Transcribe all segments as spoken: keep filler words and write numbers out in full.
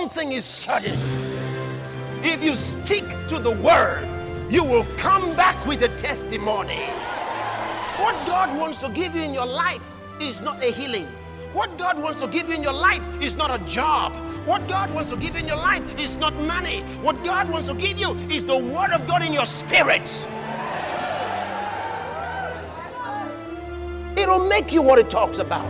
one thing is certain. If you stick to the word, you will come back with a testimony. What God wants to give you in your life is not a healing. What God wants to give you in your life is not a job. What God wants to give you in your life is not money. What God wants to give you is the word of God in your spirit. It'll make you what it talks about.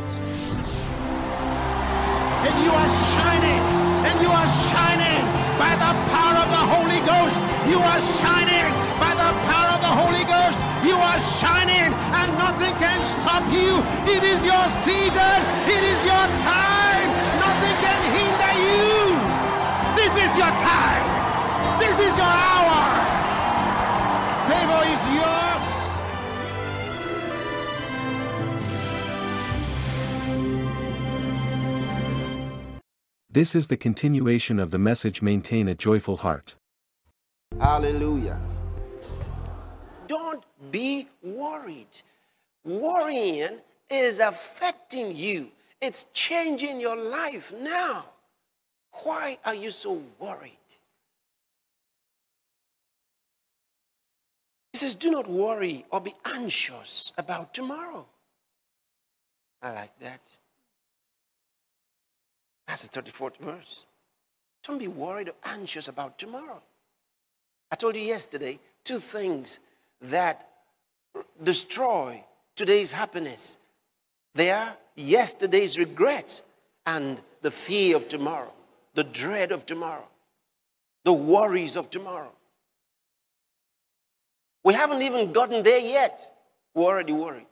And you are shining, and you are shining by the power of the Holy Ghost. You are shining by the power of the Holy Ghost. You are shining, and nothing can stop you. It is your season. It is your time. Nothing can hinder you. This is your time. This is your hour. Favor is yours. This is the continuation of the message Maintain a Joyful Heart. Hallelujah. Don't be worried. Worrying is affecting you. It's changing your life now. Why are you so worried? He says, do not worry or be anxious about tomorrow. I like that. That's the thirty-fourth verse. Don't be worried or anxious about tomorrow. I told you yesterday two things that destroy today's happiness. They are yesterday's regret and the fear of tomorrow, the dread of tomorrow, the worries of tomorrow. We haven't even gotten there yet. We're already worried.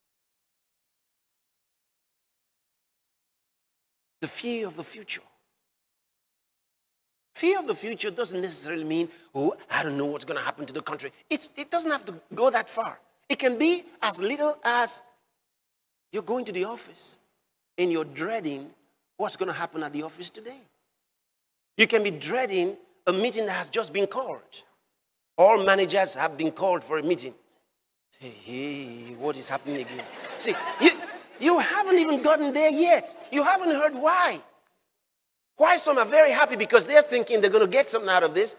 The fear of the future. Fear of the future doesn't necessarily mean, oh, I don't know what's going to happen to the country. It's, it doesn't have to go that far. It can be as little as you're going to the office and you're dreading what's going to happen at the office today. You can be dreading a meeting that has just been called. All managers have been called for a meeting. Hey, hey, what is happening again? See, you, you haven't even gotten there yet. You haven't heard why. Why some are very happy because they're thinking they're going to get something out of this.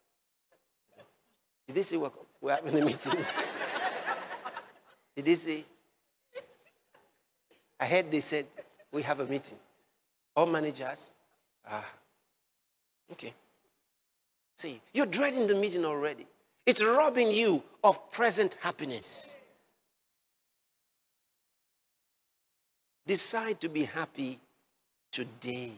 Did they say we're, we're having a meeting? Did they say? I heard they said we have a meeting. All managers. Ah, okay. See, you're dreading the meeting already. It's robbing you of present happiness. Decide to be happy today.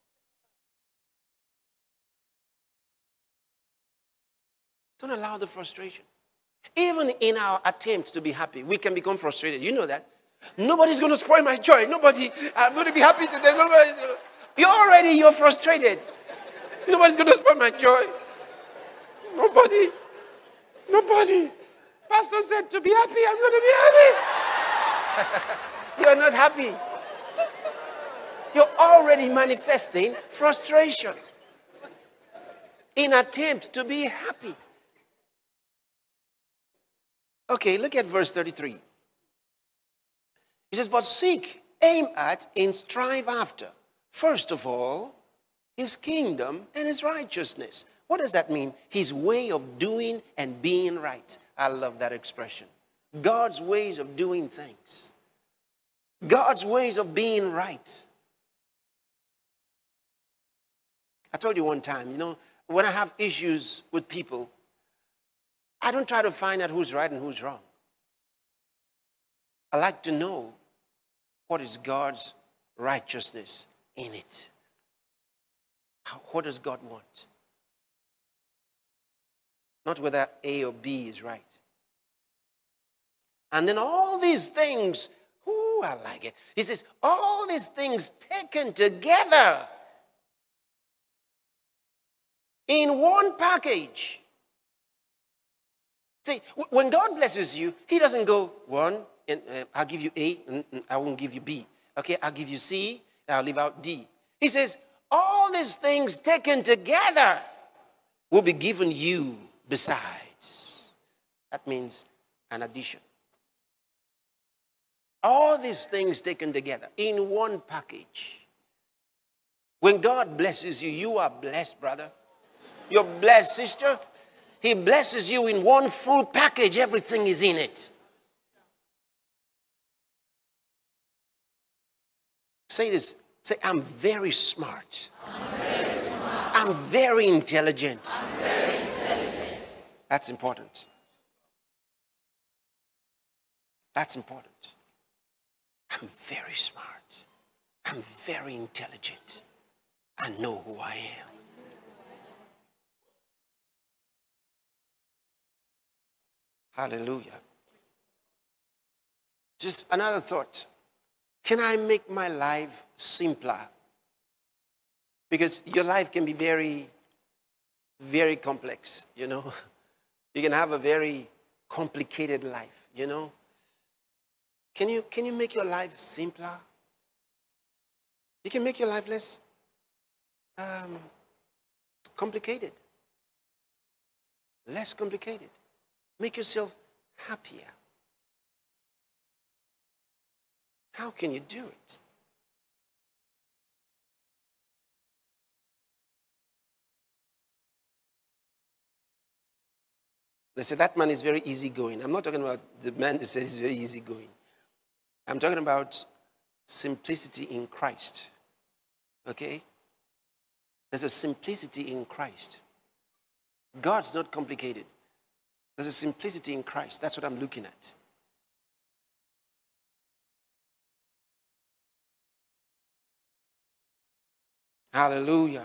Don't allow the frustration. Even in our attempt to be happy, we can become frustrated. You know that. Nobody's going to spoil my joy. Nobody, I'm going to be happy today. Nobody's gonna, you're already, you're frustrated. Nobody's going to spoil my joy. Nobody. Nobody. Pastor said to be happy, I'm going to be happy. You're not happy. You're already manifesting frustration in attempt to be happy. Okay, look at verse thirty-three. He says, but seek, aim at, and strive after, first of all, his kingdom and his righteousness. What does that mean? His way of doing and being right. I love that expression. God's ways of doing things. God's ways of being right. I told you one time, you know, when I have issues with people, I don't try to find out who's right and who's wrong. I like to know what is God's righteousness in it. How, what does God want? Not whether A or B is right. And then all these things, ooh, I like it. He says, all these things taken together in one package. See, when God blesses you, he doesn't go, one, and uh, I'll give you A, and, and I won't give you B. Okay, I'll give you C, and I'll leave out D. He says, all these things taken together will be given you besides. That means an addition. All these things taken together in one package. When God blesses you, you are blessed, brother. You're blessed, sister. He blesses you in one full package. Everything is in it. Say this. Say, I'm very smart. I'm very, smart. I'm very intelligent. I'm very intelligent. That's important. That's important. I'm very smart. I'm very intelligent. I know who I am. Hallelujah. Just another thought. Can I make my life simpler? Because your life can be very, very complex, you know. You can have a very complicated life, you know. Can you, can you make your life simpler? You can make your life less um, complicated. Less complicated. Make yourself happier. How can you do it? They say that man is very easygoing. I'm not talking about the man that said he's very easygoing. I'm talking about simplicity in Christ. Okay? There's a simplicity in Christ. God's not complicated. There's a simplicity in Christ. That's what I'm looking at. Hallelujah.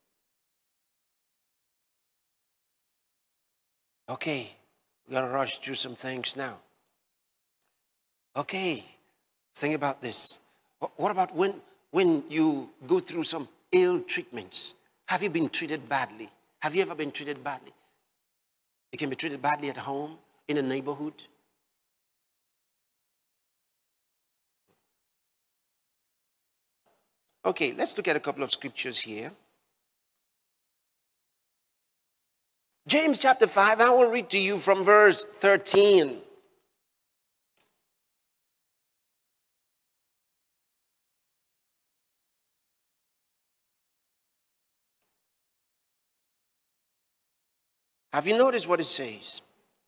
Okay, we got to rush through some things now. Okay, think about this. What about when, when you go through some ill treatments? Have you been treated badly? Have you ever been treated badly? You can be treated badly at home, in a neighborhood. Okay, let's look at a couple of scriptures here. James chapter five, I will read to you from verse thirteen. Have you noticed what it says?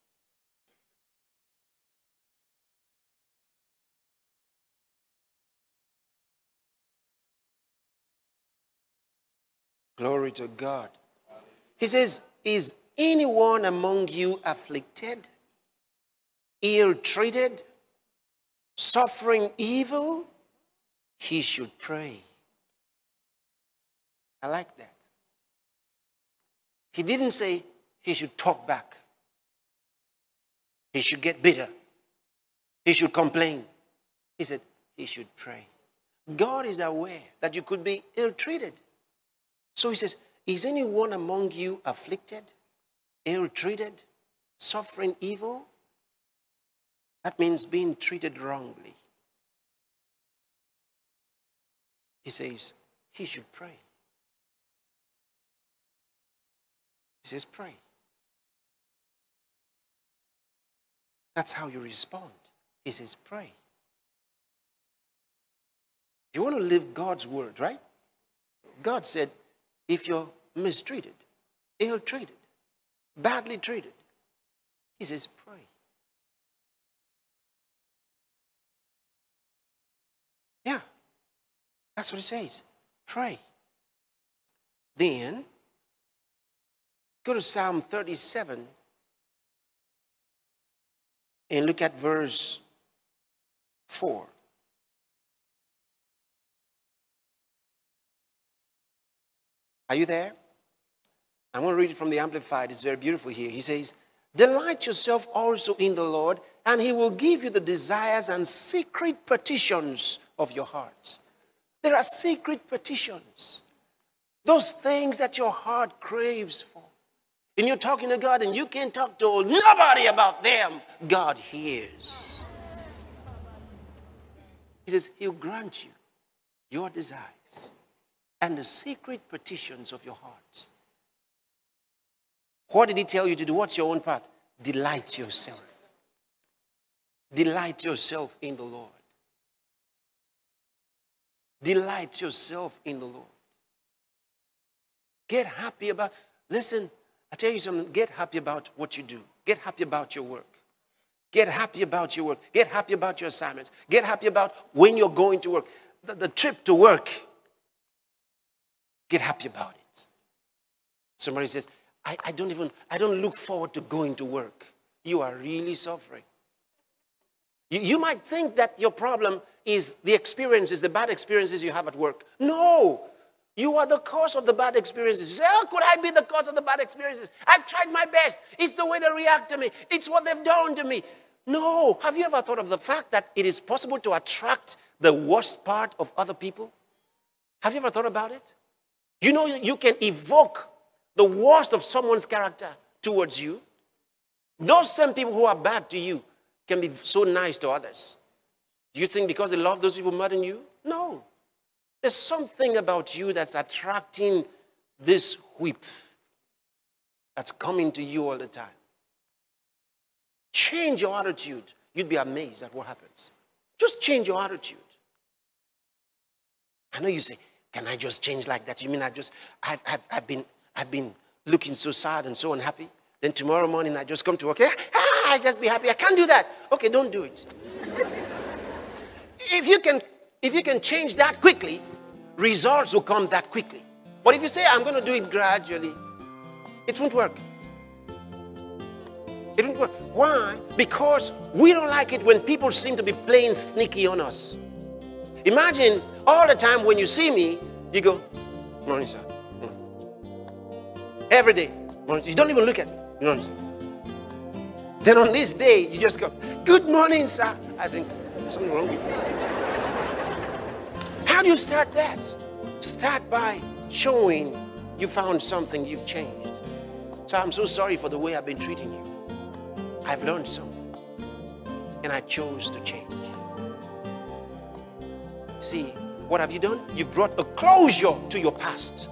Glory to God. He says, is anyone among you afflicted, ill-treated, suffering evil? He should pray. I like that. He didn't say he should talk back. He should get bitter. He should complain. He said he should pray. God is aware that you could be ill-treated. So he says, is anyone among you afflicted, ill-treated, suffering evil? That means being treated wrongly. He says he should pray. He says pray. That's how you respond. He says pray. You want to live God's word, right? God said, if you're mistreated, ill-treated, badly treated, he says pray. Yeah, that's what it says. Pray. Then, go to Psalm thirty-seven and look at verse four. Are you there? I want to read it from the Amplified. It's very beautiful here. He says, delight yourself also in the Lord, and he will give you the desires and secret petitions of your heart. There are secret petitions. Those things that your heart craves for. And you're talking to God and you can't talk to nobody about them. God hears. He says he'll grant you your desires and the secret petitions of your heart. What did he tell you to do? What's your own part? Delight yourself. Delight yourself in the Lord. Delight yourself in the Lord. Get happy about, listen, I tell you something, get happy about what you do. Get happy about your work. Get happy about your work. Get happy about your assignments. Get happy about when you're going to work. The, the trip to work. Get happy about it. Somebody says, I, I don't even, I don't look forward to going to work. You are really suffering. You, you might think that your problem is the experiences, the bad experiences you have at work. No. You are the cause of the bad experiences. You say, how could I be the cause of the bad experiences? I've tried my best. It's the way they react to me. It's what they've done to me. No. Have you ever thought of the fact that it is possible to attract the worst part of other people? Have you ever thought about it? You know, you can evoke the worst of someone's character towards you. Those same people who are bad to you can be so nice to others. Do you think because they love those people more than you? No. There's something about you that's attracting this whip that's coming to you all the time. Change your attitude. You'd be amazed at what happens. Just change your attitude. I know you say, can I just change like that? You mean I just, I've, I've, I've, been, I've been looking so sad and so unhappy. Then tomorrow morning I just come to work. Ah, I just be happy. I can't do that. Okay, don't do it. If you can If you can change that quickly, results will come that quickly. But if you say, I'm going to do it gradually, it won't work. It won't work. Why? Because we don't like it when people seem to be playing sneaky on us. Imagine all the time when you see me, you go, morning, sir. Every day. Morning, you don't even look at me. You know what I'm saying? Then on this day, you just go, good morning, sir. I think there's something wrong with you. How do you start that? Start by showing you found something, you've changed. So I'm so sorry for the way I've been treating you. I've learned something, and I chose to change. See, what have you done? You've brought a closure to your past.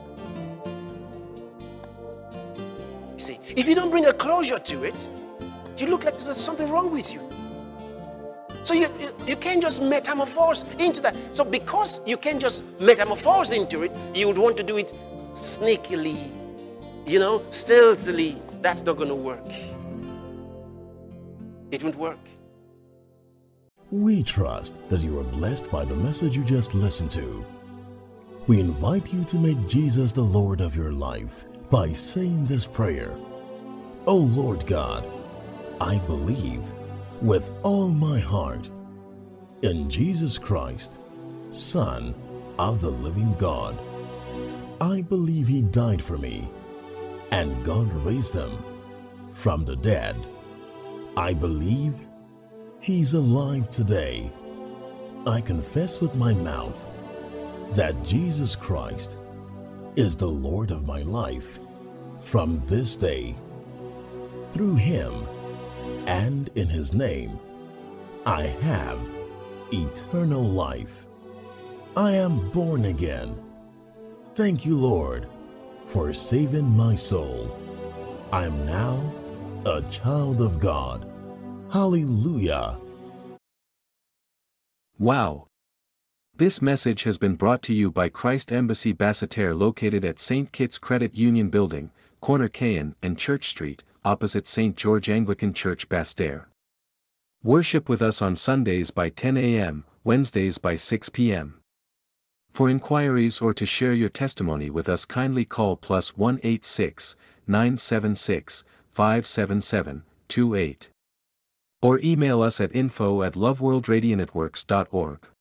You see, if you don't bring a closure to it, you look like there's something wrong with you. So you, you, you can't just metamorphose into that. So because you can't just metamorphose into it, you would want to do it sneakily, you know, stealthily. That's not going to work. It won't work. We trust that you are blessed by the message you just listened to. We invite you to make Jesus the Lord of your life by saying this prayer. Oh Lord God, I believe with all my heart in Jesus Christ, Son of the living God. I believe He died for me and God raised Him from the dead. I believe He's alive today. I confess with my mouth that Jesus Christ is the Lord of my life from this day. Through Him and in His name, I have eternal life. I am born again. Thank you, Lord, for saving my soul. I am now a child of God. Hallelujah. Wow! This message has been brought to you by Christ Embassy Basseterre, located at Saint Kitts Credit Union Building, corner Caen and Church Street, opposite Saint George Anglican Church, Basseterre. Worship with us on Sundays by ten a m, Wednesdays by six p m For inquiries or to share your testimony with us, kindly call plus one eight six, nine seven six, five seven seven, two eight. Or email us at info at loveworldradionetworks dot org.